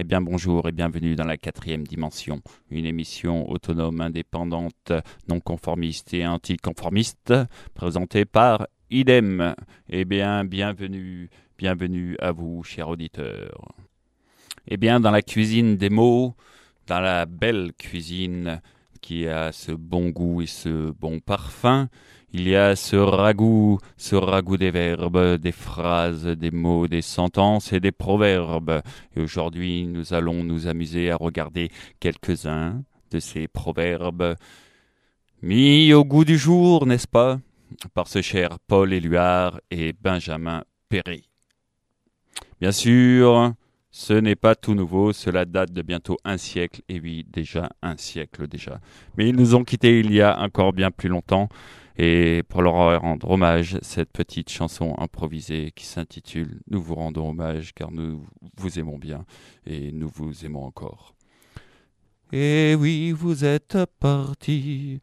bien bonjour et bienvenue dans la 4e dimension, une émission autonome, indépendante, non conformiste et anticonformiste, présentée par Idem. Eh bien, bienvenue à vous, chers auditeurs. Eh bien, dans la cuisine des mots, dans la belle cuisine qui a ce bon goût et ce bon parfum, il y a ce ragoût des verbes, des phrases, des mots, des sentences et des proverbes. Et aujourd'hui, nous allons nous amuser à regarder quelques-uns de ces proverbes mis au goût du jour, n'est-ce pas, par ce cher Paul Éluard et Benjamin Péret. Bien sûr, ce n'est pas tout nouveau, cela date de bientôt un siècle, et oui, déjà un siècle déjà. Mais ils nous ont quittés il y a encore bien plus longtemps, et pour leur rendre hommage, cette petite chanson improvisée qui s'intitule « Nous vous rendons hommage car nous vous aimons bien et nous vous aimons encore ». Et oui, vous êtes partis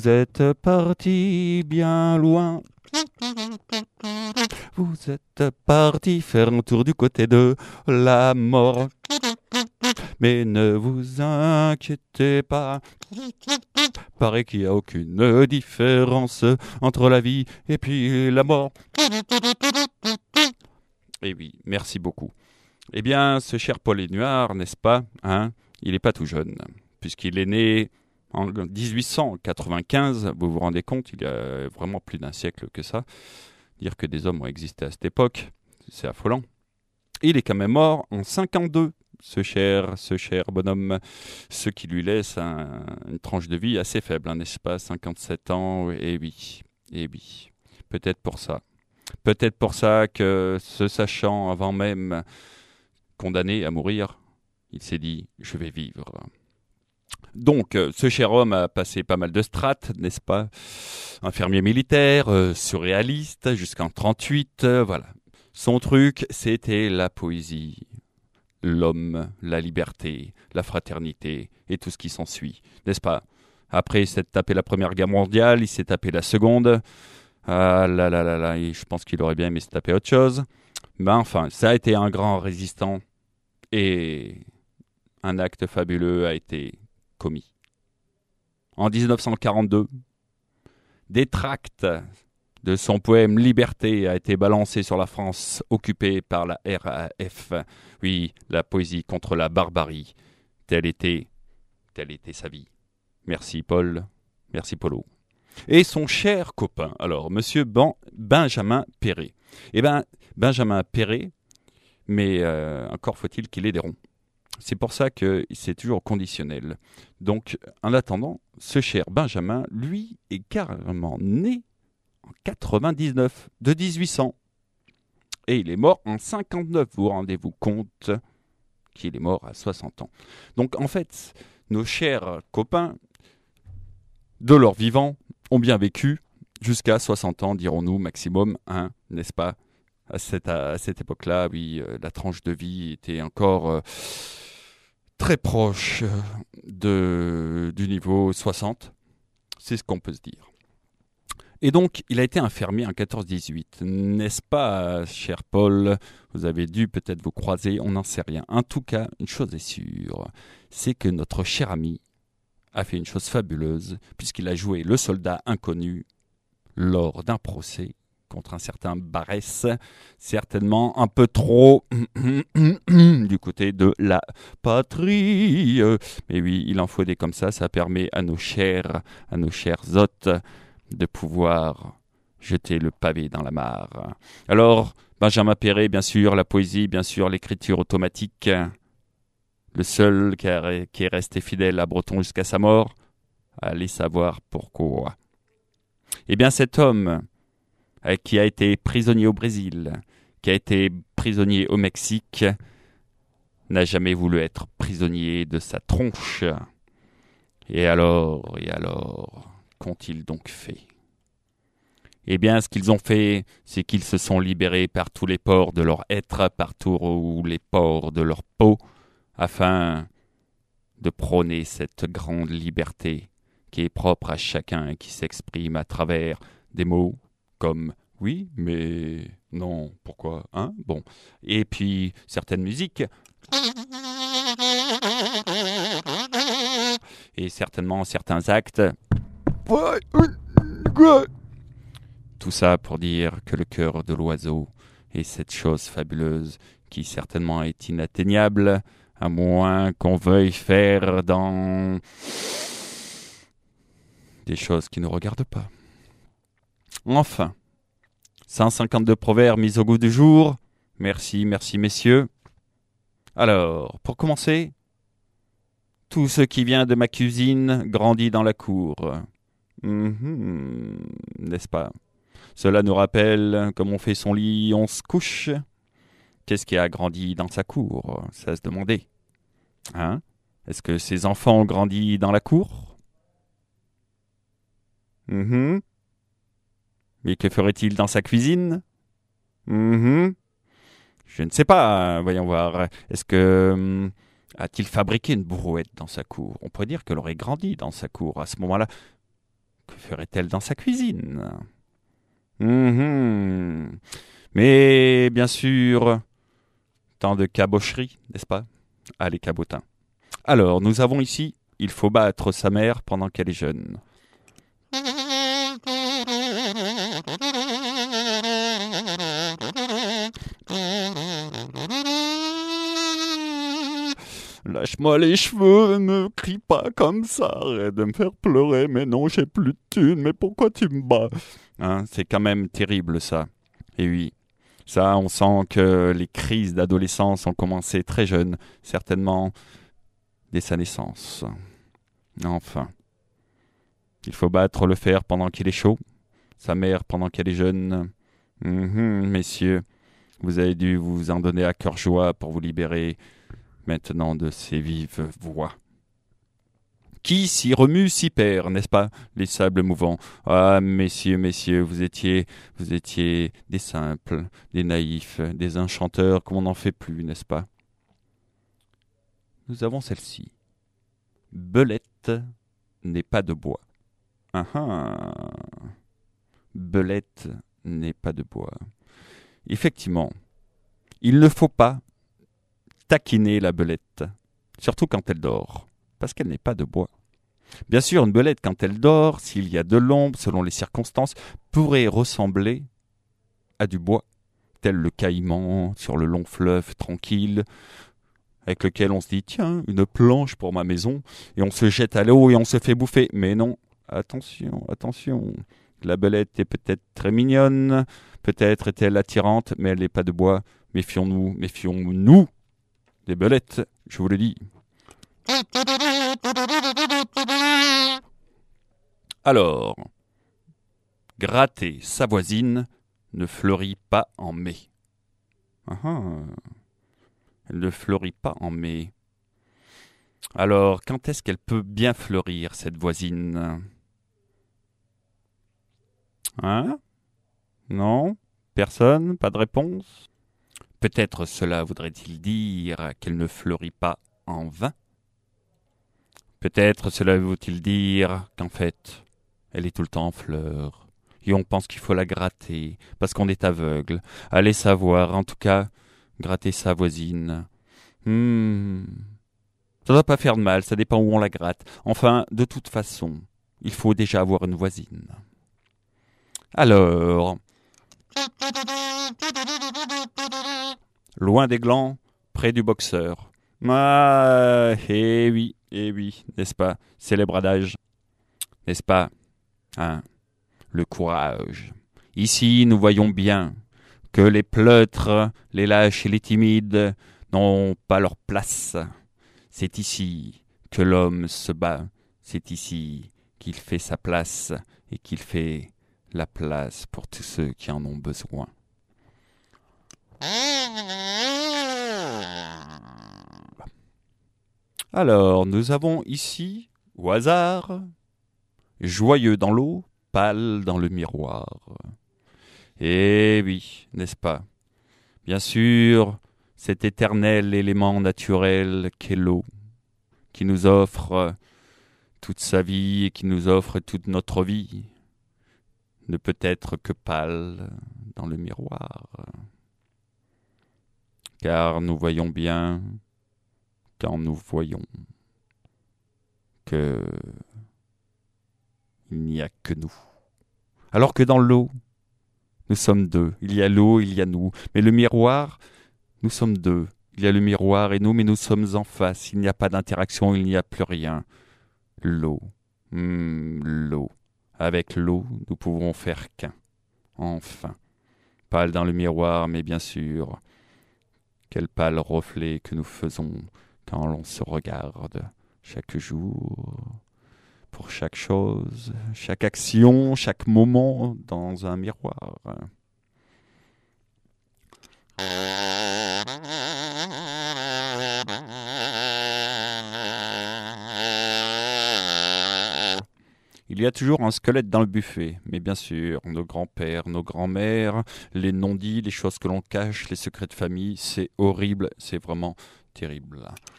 bien loin. Vous êtes partis faire un tour du côté de la mort. Mais ne vous inquiétez pas, paraît qu'il n'y a aucune différence entre la vie et puis la mort. Eh oui, merci beaucoup. Eh bien, ce cher Paul Éluard, n'est-ce pas, il n'est pas tout jeune, puisqu'il est né en 1895, vous vous rendez compte, il y a vraiment plus d'un siècle que ça. Dire que des hommes ont existé à cette époque, c'est affolant. Il est quand même mort en 52, ce cher bonhomme, ce qui lui laisse une tranche de vie assez faible, n'est-ce pas, 57 ans, et oui, peut-être pour ça que, se sachant avant même condamné à mourir, il s'est dit « je vais vivre ». Donc, ce cher homme a passé pas mal de strates, n'est-ce pas? Infirmier militaire, surréaliste, jusqu'en 38, voilà. Son truc, c'était la poésie, l'homme, la liberté, la fraternité et tout ce qui s'ensuit, n'est-ce pas? Après, il s'est tapé la Première Guerre mondiale, il s'est tapé la Seconde. Ah là là là là, je pense qu'il aurait bien aimé se taper autre chose. Mais enfin, ça a été un grand résistant et un acte fabuleux a été commis. En 1942, des tracts de son poème Liberté a été balancé sur la France occupée par la RAF. Oui, la poésie contre la barbarie. Telle était sa vie. Merci Paul, merci Polo. Et son cher copain, alors, monsieur Benjamin Péret. Eh bien, Benjamin Péret, mais encore faut-il qu'il ait des ronds. C'est pour ça que c'est toujours conditionnel. Donc, en attendant, ce cher Benjamin, lui, est carrément né en 99, de 1800. Et il est mort en 59. Vous rendez-vous compte qu'il est mort à 60 ans. Donc, en fait, nos chers copains, de leur vivant, ont bien vécu jusqu'à 60 ans, dirons-nous, maximum, n'est-ce pas? À cette époque-là, oui, la tranche de vie était encore très proche du niveau 60. C'est ce qu'on peut se dire. Et donc, il a été infirmier en 14-18. N'est-ce pas, cher Paul? Vous avez dû peut-être vous croiser, on n'en sait rien. En tout cas, une chose est sûre, c'est que notre cher ami a fait une chose fabuleuse, puisqu'il a joué le soldat inconnu lors d'un procès contre un certain Barès, certainement un peu trop du côté de la patrie. Mais oui, il en faut des comme ça permet à nos chers hôtes de pouvoir jeter le pavé dans la mare. Alors, Benjamin Péret, bien sûr, la poésie, bien sûr, l'écriture automatique, le seul qui est resté fidèle à Breton jusqu'à sa mort, allez savoir pourquoi. Eh bien, cet homme qui a été prisonnier au Brésil, qui a été prisonnier au Mexique, n'a jamais voulu être prisonnier de sa tronche. Et alors, qu'ont-ils donc fait? Eh bien, ce qu'ils ont fait, c'est qu'ils se sont libérés par tous les pores de leur être, par tous les pores de leur peau, afin de prôner cette grande liberté qui est propre à chacun et qui s'exprime à travers des mots comme Oui, mais non, pourquoi, hein? Bon. Et puis, certaines musiques, et certainement certains actes, tout ça pour dire que le cœur de l'oiseau est cette chose fabuleuse qui certainement est inatteignable, à moins qu'on veuille faire dans des choses qui ne regardent pas. Enfin, 152 proverbes mis au goût du jour. Merci, merci messieurs. Alors, pour commencer, tout ce qui vient de ma cuisine grandit dans la cour. N'est-ce pas? Cela nous rappelle, comme on fait son lit, on se couche. Qu'est-ce qui a grandi dans sa cour? Ça à se demander. Hein? Est-ce que ses enfants ont grandi dans la cour? Mais que ferait-il dans sa cuisine? Je ne sais pas, voyons voir. Est-ce que a-t-il fabriqué une brouette dans sa cour? On pourrait dire qu'elle aurait grandi dans sa cour. À ce moment-là, que ferait-elle dans sa cuisine? Mais bien sûr, tant de cabocheries, n'est-ce pas? Allez, cabotins. Alors, nous avons ici, il faut battre sa mère pendant qu'elle est jeune. Lâche-moi les cheveux, ne crie pas comme ça, arrête de me faire pleurer, mais non, j'ai plus de thunes, mais pourquoi tu me bats? Hein, c'est quand même terrible ça. Et oui, ça, on sent que les crises d'adolescence ont commencé très jeunes, certainement dès sa naissance. Enfin, il faut battre le fer pendant qu'il est chaud, sa mère pendant qu'elle est jeune. Messieurs, vous avez dû vous en donner à cœur joie pour vous libérer maintenant de ces vives voix. Qui s'y remue s'y perd, n'est-ce pas? Les sables mouvants. Ah, messieurs, messieurs, vous étiez des simples, des naïfs, des enchanteurs comme on n'en fait plus, n'est-ce pas? Nous avons celle-ci. Belette n'est pas de bois. Belette n'est pas de bois. Effectivement, il ne faut pas taquiner la belette, surtout quand elle dort, parce qu'elle n'est pas de bois. Bien sûr, une belette, quand elle dort, s'il y a de l'ombre, selon les circonstances, pourrait ressembler à du bois, tel le caïman sur le long fleuve tranquille, avec lequel on se dit « Tiens, une planche pour ma maison », et on se jette à l'eau et on se fait bouffer. Mais non, attention, attention, la belette est peut-être très mignonne, peut-être est-elle attirante, mais elle n'est pas de bois. Méfions-nous, méfions-nous des belettes, je vous le dis. Alors, gratter sa voisine ne fleurit pas en mai. Elle ne fleurit pas en mai. Alors, quand est-ce qu'elle peut bien fleurir, cette voisine? Hein? Non? Personne? Pas de réponse? Peut-être cela voudrait-il dire qu'elle ne fleurit pas en vain? Peut-être cela veut-il dire qu'en fait, elle est tout le temps en fleurs, et on pense qu'il faut la gratter, parce qu'on est aveugle. Allez savoir, en tout cas, gratter sa voisine. Ça ne doit pas faire de mal, ça dépend où on la gratte. Enfin, de toute façon, il faut déjà avoir une voisine. Alors... Loin des glands, près du boxeur. Ah, eh oui, n'est-ce pas? Célèbre adage, n'est-ce pas? Hein, le courage. Ici, nous voyons bien que les pleutres, les lâches et les timides n'ont pas leur place. C'est ici que l'homme se bat. C'est ici qu'il fait sa place et qu'il fait la place pour tous ceux qui en ont besoin. Alors, nous avons ici, au hasard, joyeux dans l'eau, pâle dans le miroir. Eh oui, n'est-ce pas? Bien sûr, cet éternel élément naturel qu'est l'eau, qui nous offre toute sa vie et qui nous offre toute notre vie, ne peut être que pâle dans le miroir. Car nous voyons bien, quand nous voyons, que il n'y a que nous. Alors que dans l'eau, nous sommes deux. Il y a l'eau, il y a nous. Mais le miroir, nous sommes deux. Il y a le miroir et nous, mais nous sommes en face. Il n'y a pas d'interaction, il n'y a plus rien. L'eau. L'eau. Avec l'eau, nous pouvons faire qu'un. Enfin. Pâle dans le miroir, mais bien sûr, quel pâle reflet que nous faisons quand l'on se regarde chaque jour, pour chaque chose, chaque action, chaque moment dans un miroir. Il y a toujours un squelette dans le buffet, mais bien sûr, nos grands-pères, nos grands-mères, les non-dits, les choses que l'on cache, les secrets de famille, c'est horrible, c'est vraiment terrible.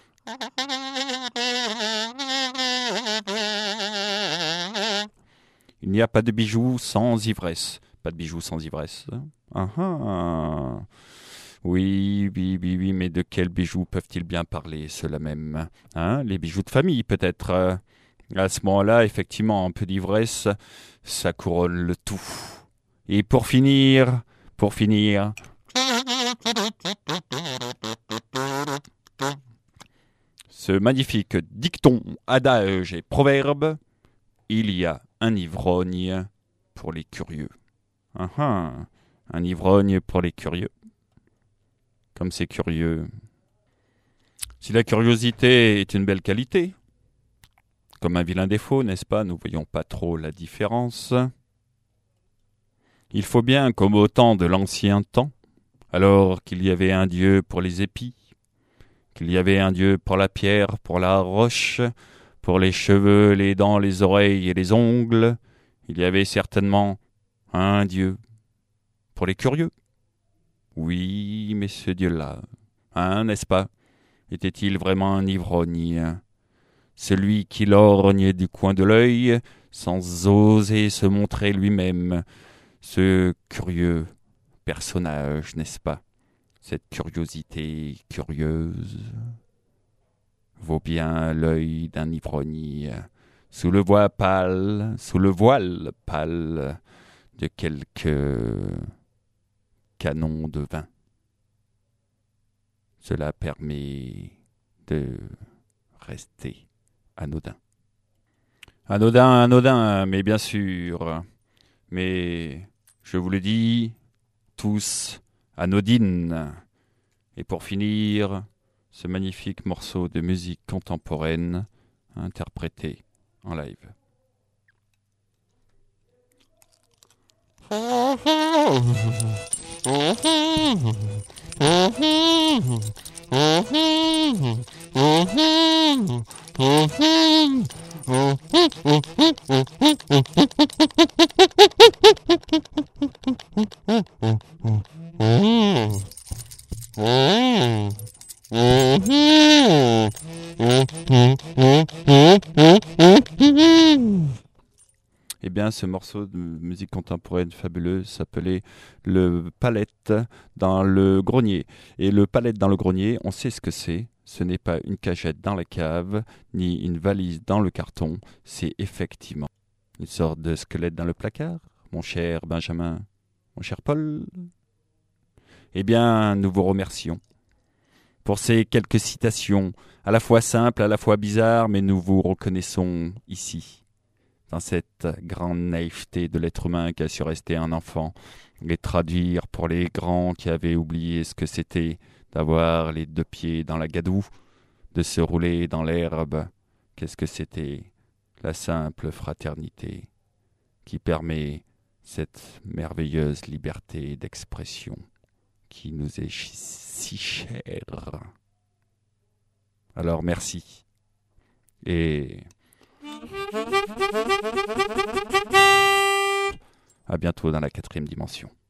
Il n'y a pas de bijoux sans ivresse. Pas de bijoux sans ivresse. Ah ah. Oui, mais de quels bijoux peuvent-ils bien parler, ceux-là même, hein? Les bijoux de famille, peut-être. À ce moment-là, effectivement, un peu d'ivresse, ça couronne le tout. Et pour finir, ce magnifique dicton, adage et proverbe, il y a un ivrogne pour les curieux. Un ivrogne pour les curieux. Comme c'est curieux. Si la curiosité est une belle qualité, comme un vilain défaut, n'est-ce pas? Nous voyons pas trop la différence. Il faut bien, comme au temps de l'ancien temps, alors qu'il y avait un dieu pour les épis, qu'il y avait un dieu pour la pierre, pour la roche, pour les cheveux, les dents, les oreilles et les ongles, il y avait certainement un dieu pour les curieux. Oui, mais ce dieu-là, n'est-ce pas? Était-il vraiment un ivrogne? Celui qui lorgne du coin de l'œil, sans oser se montrer lui-même, ce curieux personnage, n'est-ce pas? Cette curiosité curieuse vaut bien l'œil d'un ivrogne, sous le voile pâle de quelques canons de vin. Cela permet de rester anodin. Anodin, mais bien sûr. Mais, je vous le dis, tous anodines. Et pour finir, ce magnifique morceau de musique contemporaine interprété en live. Eh bien, ce morceau de musique contemporaine fabuleuse s'appelait le Palette dans le grenier. Et le Palette dans le grenier, on sait ce que c'est. Ce n'est pas une cachette dans la cave, ni une valise dans le carton. C'est effectivement une sorte de squelette dans le placard, mon cher Benjamin, mon cher Paul. Eh bien, nous vous remercions pour ces quelques citations, à la fois simples, à la fois bizarres, mais nous vous reconnaissons ici, dans cette grande naïveté de l'être humain qui a su rester un enfant, et traduire pour les grands qui avaient oublié ce que c'était d'avoir les deux pieds dans la gadoue, de se rouler dans l'herbe. Qu'est-ce que c'était? La simple fraternité qui permet cette merveilleuse liberté d'expression qui nous est si chère. Alors merci. Et à bientôt dans la 4e dimension.